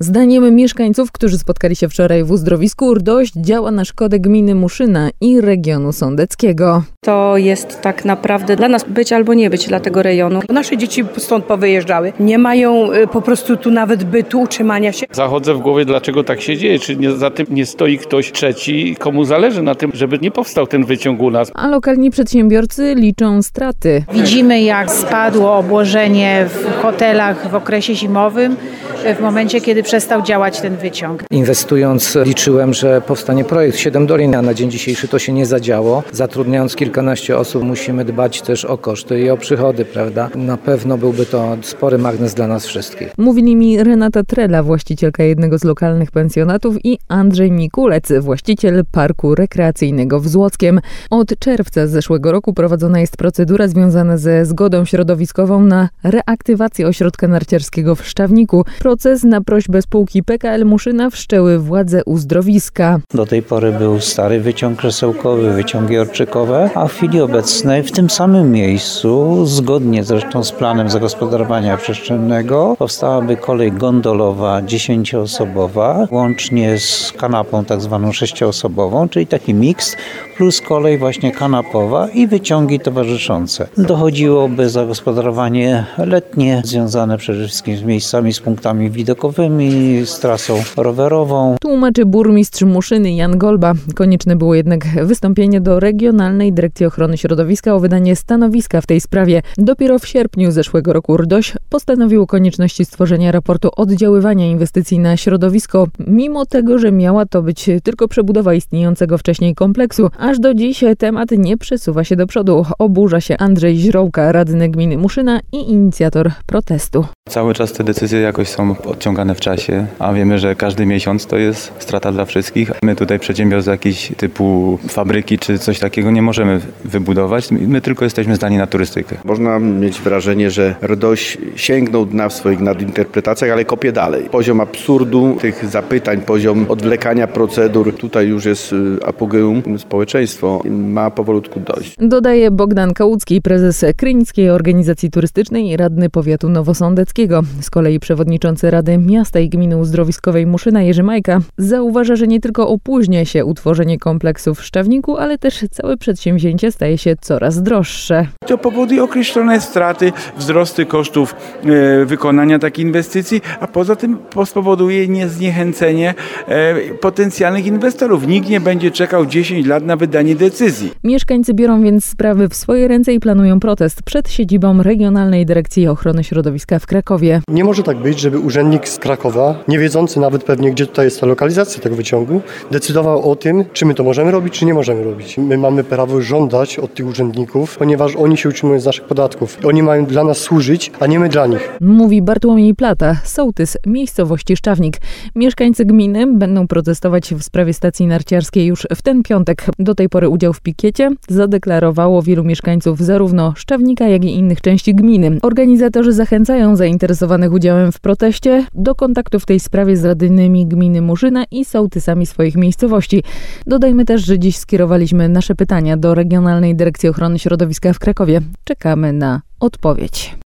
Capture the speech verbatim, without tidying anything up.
Zdaniem mieszkańców, którzy spotkali się wczoraj w uzdrowisku, Urdość działa na szkodę gminy Muszyna i regionu sądeckiego. To jest tak naprawdę dla nas być albo nie być dla tego rejonu. Nasze dzieci stąd powyjeżdżały. Nie mają po prostu tu nawet bytu, utrzymania się. Zachodzę w głowie, dlaczego tak się dzieje. Czy nie, za tym nie stoi ktoś trzeci, komu zależy na tym, żeby nie powstał ten wyciąg u nas. A lokalni przedsiębiorcy liczą straty. Widzimy, jak spadło obłożenie w hotelach w okresie zimowym, w momencie, kiedy przestał działać ten wyciąg. Inwestując liczyłem, że powstanie projekt Siedem Dolin, a na dzień dzisiejszy to się nie zadziało. Zatrudniając kilkanaście osób musimy dbać też o koszty i o przychody, prawda? Na pewno byłby to spory magnes dla nas wszystkich. Mówili mi Renata Trela, właścicielka jednego z lokalnych pensjonatów, i Andrzej Mikulec, właściciel parku rekreacyjnego w Złockiem. Od czerwca zeszłego roku prowadzona jest procedura związana ze zgodą środowiskową na reaktywację ośrodka narciarskiego w Szczawniku. Proces na prośbę spółki P K L Muszyna wszczęły władze uzdrowiska. Do tej pory był stary wyciąg krzesełkowy, wyciągi orczykowe, a w chwili obecnej w tym samym miejscu, zgodnie zresztą z planem zagospodarowania przestrzennego, powstałaby kolej gondolowa dziesięcioosobowa, łącznie z kanapą tak zwaną sześcioosobową, czyli taki miks, plus kolej właśnie kanapowa i wyciągi towarzyszące. Dochodziłoby zagospodarowanie letnie, związane przede wszystkim z miejscami, z punktami widokowymi, z trasą rowerową. Tłumaczy burmistrz Muszyny Jan Golba. Konieczne było jednak wystąpienie do Regionalnej Dyrekcji Ochrony Środowiska o wydanie stanowiska w tej sprawie. Dopiero w sierpniu zeszłego roku Urdoś postanowił o konieczności stworzenia raportu oddziaływania inwestycji na środowisko, mimo tego, że miała to być tylko przebudowa istniejącego wcześniej kompleksu. Aż do dziś temat nie przesuwa się do przodu. Oburza się Andrzej Źrołka, radny gminy Muszyna i inicjator protestu. Cały czas te decyzje jakoś są odciągane w czasie, a wiemy, że każdy miesiąc to jest strata dla wszystkich. My tutaj przedsiębiorstw jakiś typu fabryki czy coś takiego nie możemy wybudować. My tylko jesteśmy zdani na turystykę. Można mieć wrażenie, że RDOŚ sięgnął dna w swoich nadinterpretacjach, ale kopie dalej. Poziom absurdu tych zapytań, poziom odwlekania procedur, tutaj już jest apogeum. Społeczeństwo ma powolutku dość. Dodaje Bogdan Kałucki, prezes Krynickiej Organizacji Turystycznej i radny powiatu nowosądeckiego. Z kolei przewodniczący Rady Miasta i Gminy Uzdrowiskowej Muszyna Jerzy Majka zauważa, że nie tylko opóźnia się utworzenie kompleksu w Szczawniku, ale też całe przedsięwzięcie staje się coraz droższe. To powoduje określone straty, wzrosty kosztów e, wykonania takiej inwestycji, a poza tym spowoduje nie zniechęcenie e, potencjalnych inwestorów. Nikt nie będzie czekał dziesięć lat na wydanie decyzji. Mieszkańcy biorą więc sprawy w swoje ręce i planują protest przed siedzibą Regionalnej Dyrekcji Ochrony Środowiska w Krakowie. Nie może tak być, żeby urzędnik z Krakowa, nie wiedzący nawet pewnie, gdzie tutaj jest ta lokalizacja tego wyciągu, decydował o tym, czy my to możemy robić, czy nie możemy robić. My mamy prawo żądać od tych urzędników, ponieważ oni się utrzymują z naszych podatków. Oni mają dla nas służyć, a nie my dla nich. Mówi Bartłomiej Plata, sołtys miejscowości Szczawnik. Mieszkańcy gminy będą protestować w sprawie stacji narciarskiej już w ten piątek. Do tej pory udział w pikiecie zadeklarowało wielu mieszkańców zarówno Szczawnika, jak i innych części gminy. Organizatorzy zachęcają zainteresowanych udziałem w proteście do kontaktu w tej sprawie z radnymi gminy Muszyna i sołtysami swoich miejscowości. Dodajmy też, że dziś skierowaliśmy nasze pytania do Regionalnej Dyrekcji Ochrony Środowiska w Krakowie. Czekamy na odpowiedź.